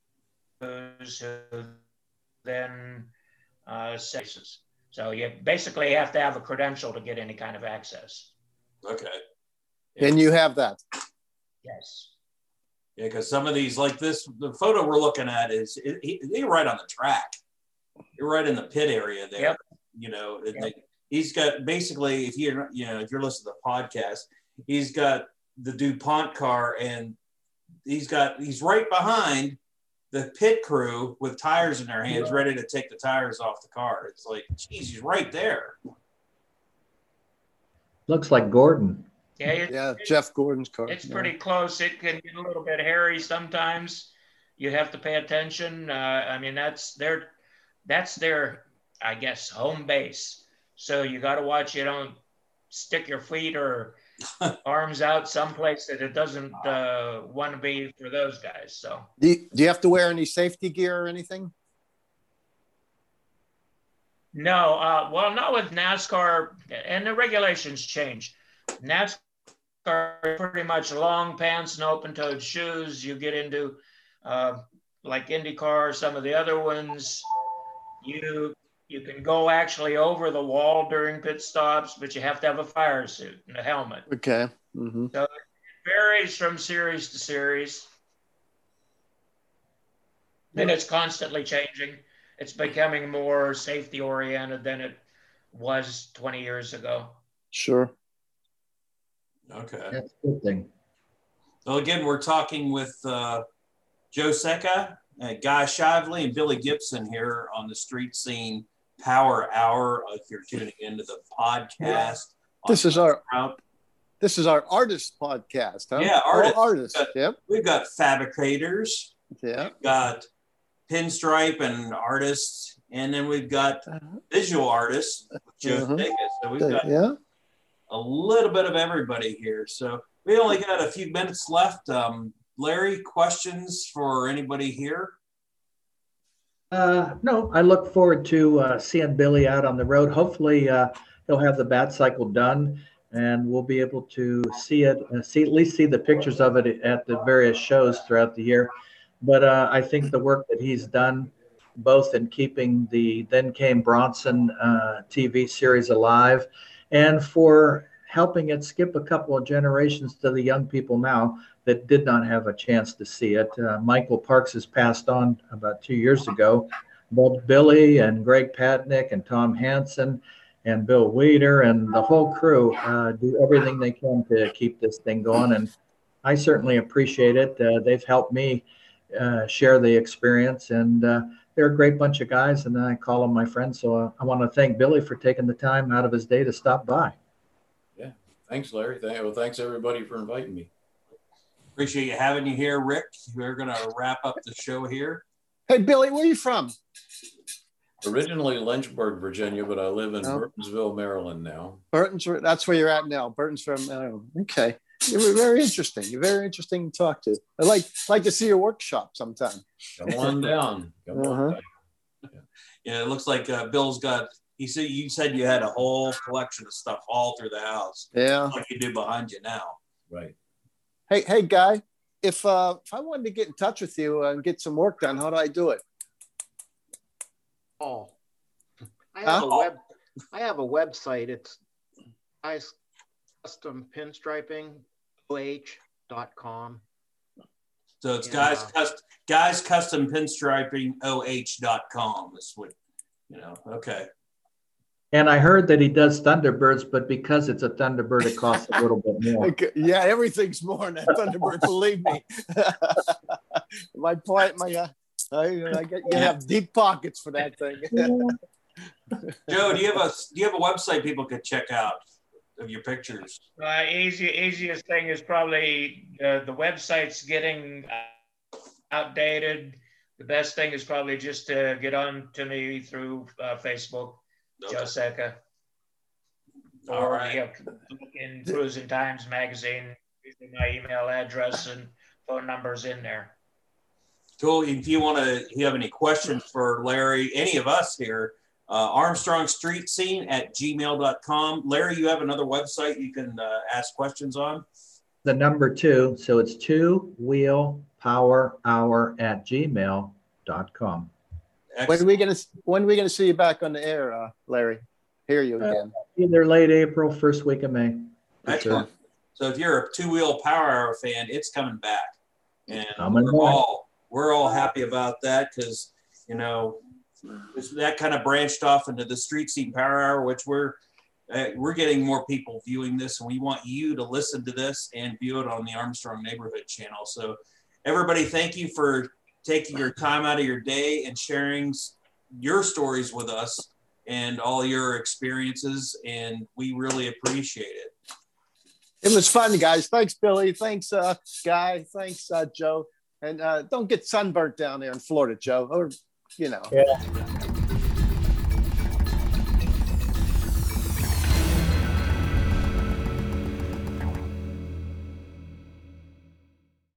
who then uh, says. So you basically have to have a credential to get any kind of access. Okay. And you have that. Yes. Yeah, because some of these, like this, the photo we're looking at is it, he, they're right on the track. You're right in the pit area there. Yep. You know, and Yep. they, he's got basically, if you're, you know, if you're listening to the podcast, he's got the DuPont car, and he's got he's right behind the pit crew with tires in their hands, ready to take the tires off the car. It's like, geez, he's right there. Looks like Gordon. Yeah, it, Yeah, Jeff Gordon's car. it's Yeah. pretty close. It can get a little bit hairy sometimes. You have to pay attention. Uh, I mean, that's their, that's their, I guess, home base. So you got to watch you don't stick your feet or arms out someplace that it doesn't uh, want to be for those guys. So Do you, do you have to wear any safety gear or anything? no, uh, well, not with NASCAR, and the regulations change. NASCAR pretty much long pants and open-toed shoes. You get into uh, like IndyCar, some of the other ones, you you can go actually over the wall during pit stops, but you have to have a fire suit and a helmet. Okay. Mm-hmm. So it varies from series to series. And it's constantly changing. It's becoming more safety oriented than it was twenty years ago. Sure. Okay. That's a good thing. Well, again, we're talking with uh, Joe Secca, uh, Guy Shively, and Billy Gibson here on the Street Scene Power Hour. Uh, if you're tuning into the podcast, This is our Buzzsprout. this is our artist podcast, huh? Yeah, All artist. artists. Got- Yep. We've got fabricators, Yeah. we've got pinstripe and artists, and then we've got visual artists with Joe Mhm. Secca. So we've got Yeah. a little bit of everybody here. So we only got a few minutes left. Um, Larry, questions for anybody here? Uh, no, I look forward to uh, seeing Billy out on the road. Hopefully, uh, he'll have the bat cycle done, and we'll be able to see it, uh, see at least see the pictures of it at the various shows throughout the year. But uh, I think the work that he's done, both in keeping the Then Came Bronson uh, T V series alive, and for helping it skip a couple of generations to the young people now that did not have a chance to see it. Uh, Michael Parks has passed on about two years ago, both Billy and Greg Patnick and Tom Hansen and Bill Weeder and the whole crew uh, do everything they can to keep this thing going. And I certainly appreciate it. Uh, they've helped me uh, share the experience, and uh, they're a great bunch of guys, and I call them my friends. So uh, I want to thank Billy for taking the time out of his day to stop by. Yeah. Thanks, Larry. Well, thanks everybody for inviting me. Appreciate you having you here, Rick. We're going to wrap up the show here. Hey, Billy, where are you from? Originally Lynchburg, Virginia, but I live in Oh. Burtonsville, Maryland now. Burton's. That's where you're at now. Burton's from. Uh, okay, you're very interesting. You're very interesting to talk to. I like like to see your workshop sometime. Come on down. Come on Uh-huh. down. Yeah, it looks like uh, Bill's got. He said you said you had a whole collection of stuff all through the house, Yeah. like you do behind you now. Right. Hey, hey, guy. If uh, if I wanted to get in touch with you and get some work done, how do I do it? Oh, I have Huh? a web. I have a website. It's guys custom pinstriping O H dot com. So it's Yeah. guys custom guys custom pinstriping O H dot com. That's what you know. Okay. And I heard that he does Thunderbirds, but because it's a Thunderbird, it costs a little bit more. Okay. Yeah, everything's more than that Thunderbird. Believe me. my point, my. Uh, I, I get you have deep pockets for that thing. Joe, do you have a do you have a website people could check out of your pictures? Uh, easy, easiest thing is probably uh, the website's getting uh, outdated. The best thing is probably just to get on to me through uh, Facebook, Okay. Joe Seca. All Or right. you know, in Cruising Times magazine, using my email address and phone numbers in there. Cool. If you want to, if you have any questions for Larry, any of us here, uh, Armstrong Street Scene at gmail dot com. Larry, you have another website you can uh, ask questions on? The number two, so it's two wheel power hour at gmail dot com. When are we gonna when are we gonna see you back on the air, uh, Larry? Hear you again. Either late April, first week of May. Excellent. So if you're a two-wheel Power Hour fan, it's coming back, and Coming we're back. all we're all happy about that because you know it's, that kind of branched off into the Street Scene Power Hour, which we're uh, we're getting more people viewing this, and we want you to listen to this and view it on the Armstrong Neighborhood Channel. So everybody, thank you for taking your time out of your day and sharing your stories with us and all your experiences, and we really appreciate it. It was fun, guys. Thanks, Billy. Thanks, uh, Guy. Thanks, uh, Joe. And uh, don't get sunburnt down there in Florida, Joe. Or, you know. Yeah.